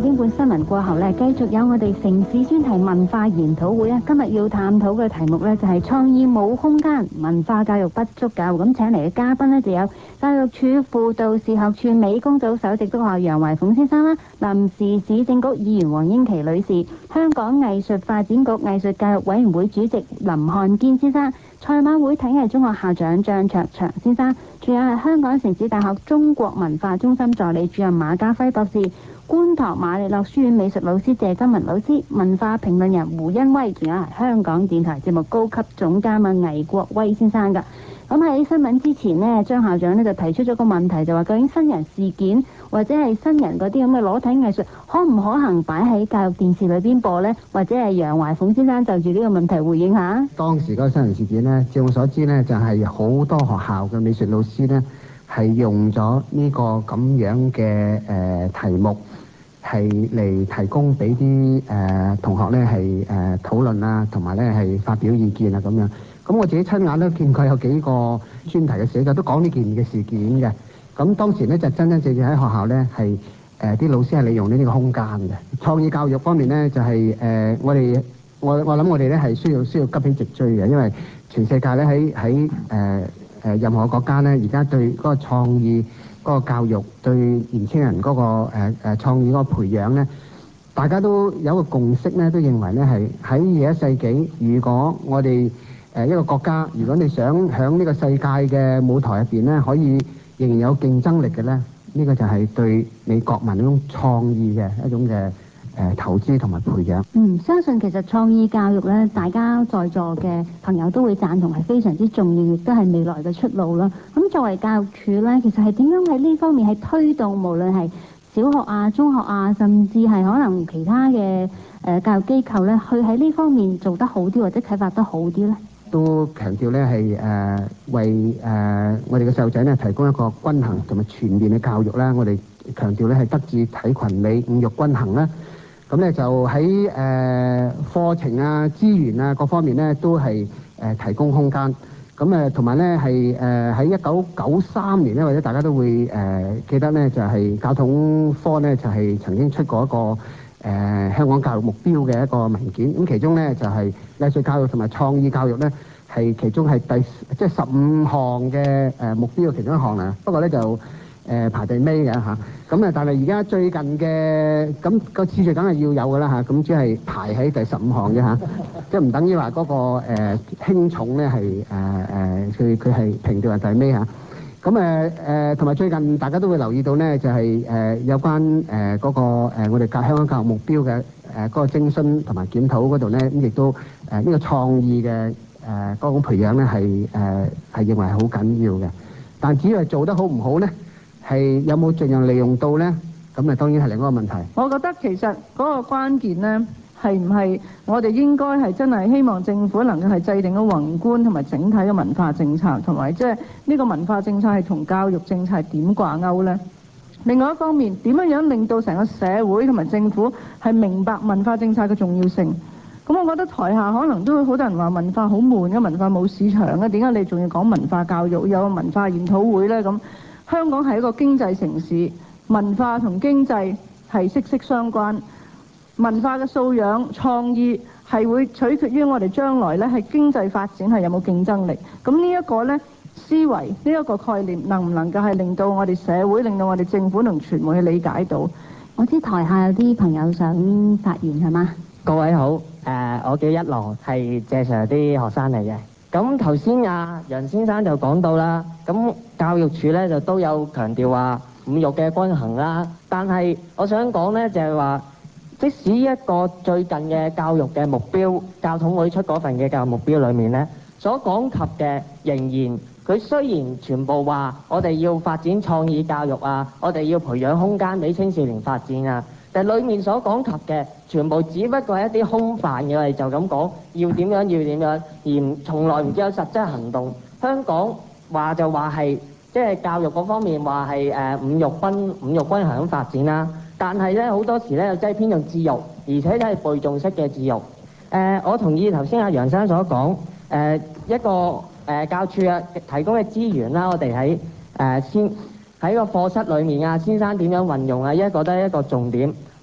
點半新聞過後呢，繼續有我哋城市專題文化研討會啊！今日要探討嘅題目呢，就係創意冇空間，文化教育不足夠。咁請嚟嘅嘉賓呢，就有教育署輔導視學處美工組首席督學楊懷鳳先生啦，臨時市政局議員黃英琦女士，香港藝術發展局藝術教育委員會主席林漢堅先生，賽馬會體藝中學校長張卓祥先生，仲有係香港城市大學中國文化中心助理主任馬家輝博士，觀塘瑪利諾書院美術老師謝金文老師，文化評論人胡恩威，仲有係香港電台節目高級總監魏國威先生噶。咁喺新聞之前呢，張校長呢就提出咗個問題，就話究竟新人事件或者係新人嗰啲咁嘅裸體藝術可唔可行擺喺教育電視裏邊播呢？或者係楊懷鳳先生就住呢個問題回應下。 當時嗰個新人事件呢，據我所知呢，就係好多學校嘅美術老師呢，係用咗呢個咁樣嘅題目，係嚟提供俾啲同學呢係討論啊，同埋呢係發表意見啊咁樣。咁我自己親眼都見過有幾個專題嘅寫作都講呢件嘅事件嘅。咁當時呢，就真真正正喺學校呢，係啲老師係利用呢個空間嘅創意教育方面呢，就係我諗我哋呢係需要急起直追嘅，因為全世界呢喺任何國家呢，而家對嗰個創意嗰個教育，對年輕人嗰個創意嗰個培養呢，大家都有一個共識呢，都認為呢係喺21世紀，如果我哋一個國家，如果你想喺呢個世界嘅舞台入邊呢，可以仍然有競爭力嘅呢，呢個就係對你國民嗰種創意嘅一種嘅投資同埋培養。 相信其實創意教育呢，大家在座嘅朋友都會贊同係非常之重要，亦都係未來嘅出路啦。咁作為教育署呢，其實係點樣喺呢方面係推動，無論係小學啊、中學啊，甚至係可能其他嘅教育機構呢，去喺呢方面做得好啲，或者啟發得好啲呢？ 都強調咧係為我哋嘅細路仔咧提供一個均衡同埋全面嘅教育啦。我哋強調咧係德智體群美五育均衡啦。咁咧就喺課程啊、資源啊各方面咧都係提供空間。咁同埋咧係喺1993年咧，或者大家都會記得咧，就係教統科咧就係曾經出過一個香港教育目標嘅一個文件。咁其中咧就係藝術教育同埋創意教育咧係其中係即係15項嘅目標嘅其中一項啦。不過咧就排第尾嘅嚇。咁但係而家最近嘅咁個次序梗係要有㗎啦嚇。咁只係排喺第15項啫嚇，即係唔等於話嗰個輕重咧係佢係評調係第尾嚇。咁同埋最近大家都會留意到呢，就係有關嗰個我哋香港教育目標嘅嗰個徵詢同埋檢討嗰度呢，咁亦都呢個創意嘅嗰種培養呢係認為係好緊要嘅。但只要係做得好唔好呢，係有冇盡量利用到呢？咁當然係另一個問題。 我覺得其實嗰個關鍵呢，係唔係我哋應該係真係希望政府能夠係制定咗宏觀同埋整體嘅文化政策，同埋即係呢個文化政策係同教育政策係點掛鈎呢？另外一方面，點樣令到成個社會同埋政府係明白文化政策嘅重要性？咁我覺得台下可能都會好多人話文化好悶嘅，文化冇市場嘅，點解你仲要講文化教育，有個文化研討會呢？咁香港係一個經濟城市，文化同經濟係息息相關。文化嘅素養、創意係會取決於我哋將來呢係經濟發展係有冇競爭力。咁呢一個呢思維，呢一個概念能唔能夠係令到我哋社會、令到我哋政府同傳媒去理解到？ 我知台下有啲朋友想發言係嘛？ 各位好，我叫一郎，係謝 Sir 啲學生嚟嘅。咁頭先楊先生就講到啦，咁教育署呢就都有強調話五育嘅均衡啦。但係我想講呢，就係話，即使一個最近嘅教育嘅目標，教統會出嗰份嘅教育目標裏面呢，所講及嘅仍然，佢雖然全部話我哋要發展創意教育啊，我哋要培養空間俾青少年發展啊，但係裡面所講及嘅全部只不過係一啲空泛嘅，我哋就咁講要點樣，而從來唔知有實質行動。香港話就話係即係教育嗰方面話係五育均衡咁發展啦。但係咧好多時咧又真係偏重智育，而且真係背誦式嘅智育。我同意頭先楊生所講，一個教署提供嘅資源啦，我哋喺個課室裏面先生點樣運用啊，覺得一個重點。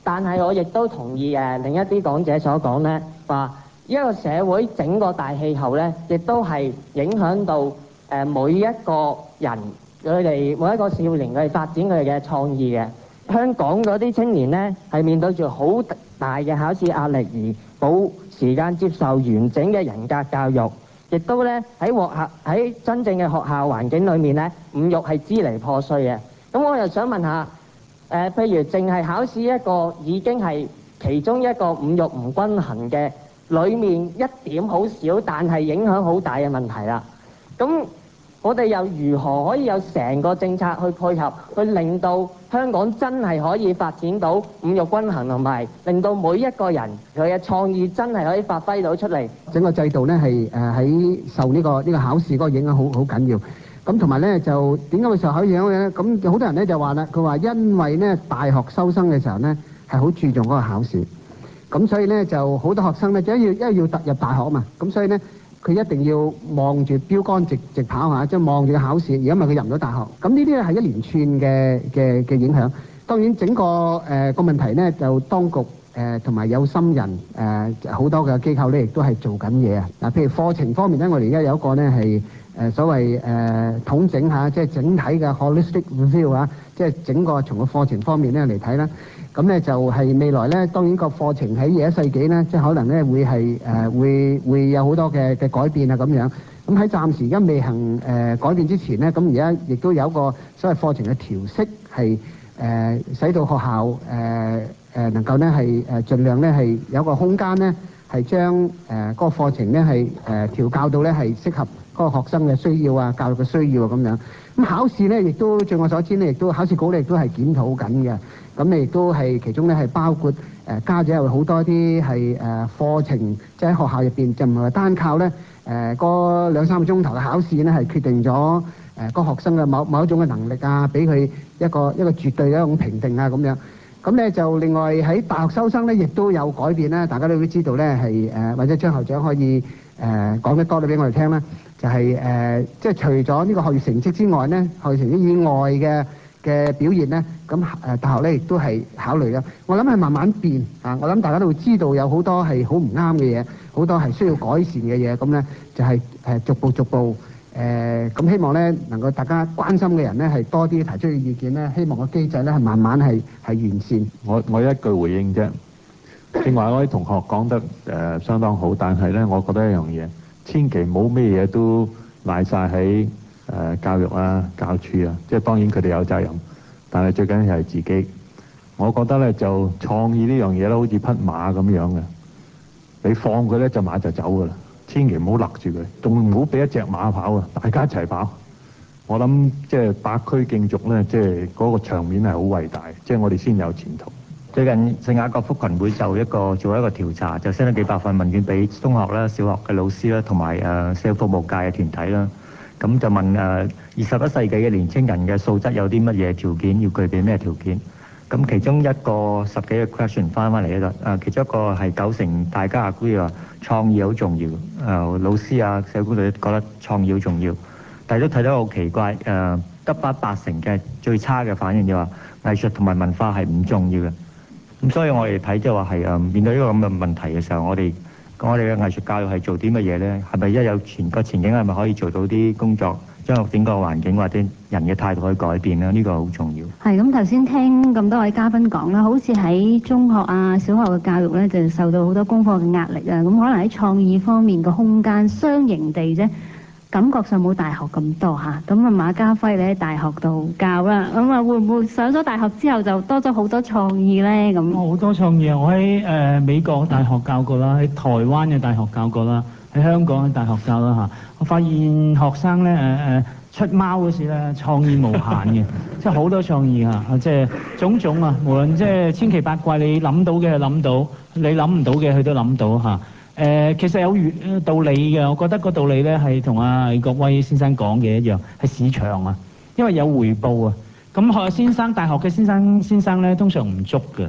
但係我亦都同意另一啲講者所講呢，話一個社會整個大氣候呢，亦都係影響到每一個人佢哋每一個少年佢哋發展佢哋嘅創意嘅。香港嗰啲青年呢，係面對住好大嘅考試壓力，而冇時間接受完整嘅人格教育，亦都咧喺真正嘅學校環境裏面咧，五育係支離破碎嘅。咁我又想問下，譬如淨係考試一個已經係其中一個五育唔均衡嘅裏面一點好少，但係影響好大嘅問題啦。咁我哋又如何可以有成個政策去配合，去令到香港真係可以發展到五育均衡，同埋令到每一個人佢嘅創意真係可以發揮到出嚟？ 整個制度咧係喺受呢個考試嗰個影響好緊要。咁同埋咧就點解會受考試影響咧？咁好多人咧就話啦，佢話因為咧大學收生嘅時候咧係好注重嗰個考試，咁所以咧就好多學生咧因為要突入大學啊嘛，咁所以咧佢一定要望住標杆直跑下，即係望住個考試，如果唔係佢入唔到大學。咁呢啲咧係一連串嘅影響。當然整個個問題咧就當局同埋有心人好多嘅機構咧亦都係做緊嘢啊。嗱，譬如課程方面咧，我哋而家有一個咧係所謂統整下，即係整體嘅 holistic review 啊，即係整個從個課程方面咧嚟睇啦。咁咧就係未來咧，當然個課程喺21世紀咧，即係可能咧會係會有好多嘅改變啊咁樣。咁喺暫時而家未行改變之前咧，咁而家亦都有一個所謂課程嘅調適，係使到學校能夠咧係盡量咧係有個空間咧，係將嗰個課程咧係調教到咧係適合嗰個學生嘅需要啊、教育嘅需要啊咁樣。咁考試咧亦都據我所知咧，亦都考試局咧亦都係檢討緊嘅。咁你亦都係其中咧係包括家長有好多啲係課程，即係喺學校入邊就唔係話單靠咧嗰2-3個鐘頭嘅考試咧係決定咗個學生嘅某一種嘅能力啊，俾佢一個絕對嘅一種評定啊咁樣。咁咧就另外喺大學收生咧亦都有改變啦，大家都會知道咧係或者張校長可以講得多啲俾我哋聽啦，就係即係除咗呢個學業成績之外咧，學業成績以外嘅表現咧，咁大學咧亦都係考慮啦。我諗係慢慢變啊！我諗大家都會知道有好多係好唔啱嘅嘢，好多係需要改善嘅嘢。咁咧就係逐步咁希望咧能夠大家關心嘅人咧係多啲提出嘅意見咧，希望個機制咧係慢慢係完善。 我一句回應啫。正話嗰啲同學講得相當好，但係咧，我覺得一樣嘢，千祈唔好咩嘢都賴晒喺教育啊、教處啊，即係當然佢哋有責任，但係最緊要係自己。我覺得咧就創意呢樣嘢咧，好似匹馬咁樣嘅，你放佢咧隻馬就走噶啦，千祈唔好勒住佢，仲唔好俾一隻馬跑啊，大家一齊跑。我諗即係百區競逐咧，即係嗰個場面係好偉大，即係我哋先有前途。 最近聖雅各福群會做一個調查，就 send 咗幾百份問卷俾中學啦、小學嘅老師啦，同埋社會服務界嘅團體啦。咁就問21世紀嘅年青人嘅素質有啲乜嘢條件，要具備咩條件？咁其中一個10幾個 question 翻嚟咧就其中一個係90%大家 agree 話創意好重要。老師啊、社會隊覺得創意好重要，但係都睇到好奇怪，得翻80%嘅最差嘅反應就話藝術同埋文化係唔重要嘅。咁所以我哋睇即係話係面對呢個咁嘅問題嘅時候，我哋嘅藝術教育係做啲乜嘢咧？係咪一有個前景係咪可以做到啲工作，將整個環境或者人嘅態度可以改變咧？呢個好重要。 係咁，頭先聽咁多位嘉賓講啦，好似喺中學啊、小學嘅教育咧，就受到好多功課嘅壓力啊。咁可能喺創意方面嘅空間，相形地啫，感覺上冇大學咁多嚇。咁啊，馬家輝你喺大學度教啦，咁啊會唔會上咗大學之後就多咗好多創意咧？咁好多創意啊！我喺美國大學教過啦，喺台灣嘅大學教過啦，喺香港嘅大學教啦嚇。我發現學生咧出貓嗰時咧創意無限嘅，即係好多創意啊！即係種種啊，無論即係千奇百怪，你諗到嘅佢諗到，你諗唔到嘅佢都諗到嚇。其實有道理嘅，我覺得個道理咧係同阿李國威先生講嘅一樣，係市場啊，因為有回報啊。咁大學嘅先生咧通常唔足嘅，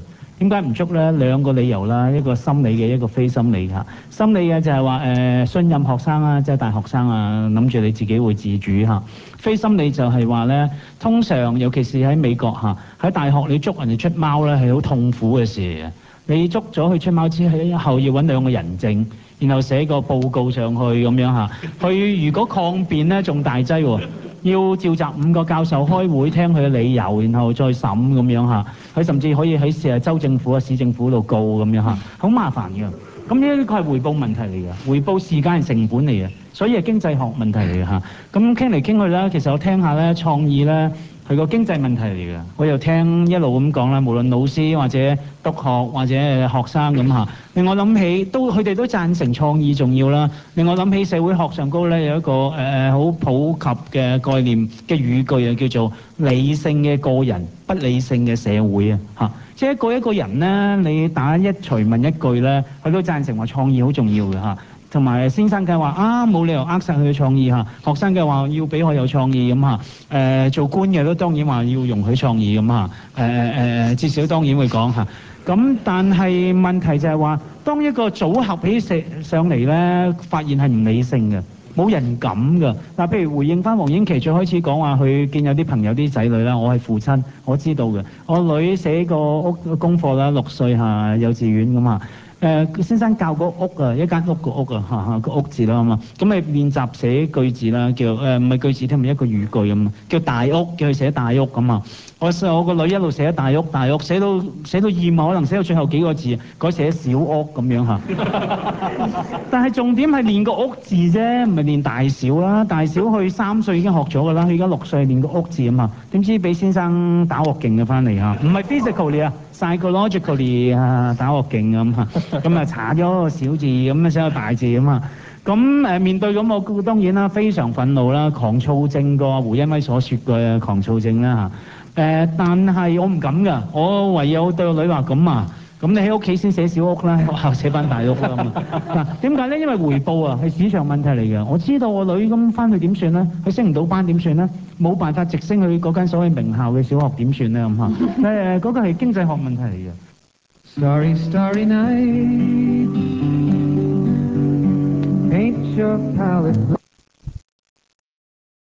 點解唔捉呢？兩個理由啦，一個心理嘅，一個非心理嚇。心理嘅就係話信任學生啊，即係大學生啊，諗住你自己會自主嚇。非心理就係話呢，通常尤其是喺美國嚇，喺大學你捉人哋出貓呢係好痛苦嘅事嘅。你捉咗佢出貓之後，要揾兩個人證，然後寫個報告上去咁樣嚇。佢如果抗辯呢，仲大劑喎，要召集5個教授開會聽佢嘅理由，然後再審咁樣嚇。佢甚至可以喺州政府啊、市政府度告咁樣嚇，好麻煩嘅。咁呢個係回報問題嚟嘅，回報時間係成本嚟嘅，所以係經濟學問題嚟嘅嚇。咁傾嚟傾去咧，其實我聽下咧創意咧係個經濟問題嚟嘅。我又聽一路咁講啦，無論老師或者督學或者學生咁嚇，令我諗起佢哋都贊成創意重要啦。令我諗起社會學上高咧有一個好普及嘅概念嘅語句啊，叫做理性嘅個人，不理性嘅社會啊嚇。即係一個人咧，你打一錘問一句咧，佢都贊成話創意好重要嘅嚇。同埋先生嘅話啊，冇理由扼殺佢嘅創意嚇。學生嘅話要俾佢有創意咁嚇。做官嘅都當然話要容許創意咁嚇。至少當然會講嚇。咁但係問題就係話，當一個組合起上嚟咧，發現係唔理性嘅。冇人敢㗎嗱，譬如回應翻黃英琦最開始講話，佢見有啲朋友啲仔女啦，我係父親，我知道嘅。我女寫個屋功課啦，6歲下幼稚園咁啊。先生教個屋啊，一間屋個屋啊，個屋字啦嘛。咁咪練習寫句子啦，叫唔係句子添，咪一個語句咁啊，叫大屋，叫佢寫大屋咁啊。我個女一路寫大屋，寫到厭啊，可能寫到最後幾個字，改寫小屋咁樣嚇。但係重點係練個屋字啫，唔係練大小啦。大小佢3歲已經學咗㗎啦，佢而家6歲練個屋字啊嘛。點知俾先生打鑊勁嘅翻嚟嚇，唔係 physically 啊，psychologically 啊打鑊勁咁嚇。咁啊查咗個小字，咁啊寫個大字咁啊。咁面對咁我當然啦，非常憤怒啦，狂躁症個胡恩威所說嘅狂躁症啦嚇。但係我唔敢㗎，我唯有對個女話咁啊，咁你喺屋企先寫小屋啦，學校寫翻大屋啦嘛。嗱，點解咧？因為回報啊係市場問題嚟嘅。我知道我女咁翻去點算咧？佢升唔到班點算咧？冇辦法直升去嗰間所謂名校嘅小學點算咧咁嚇？嗰個係經濟學問題嚟嘅。Starry, starry night, paint your palette.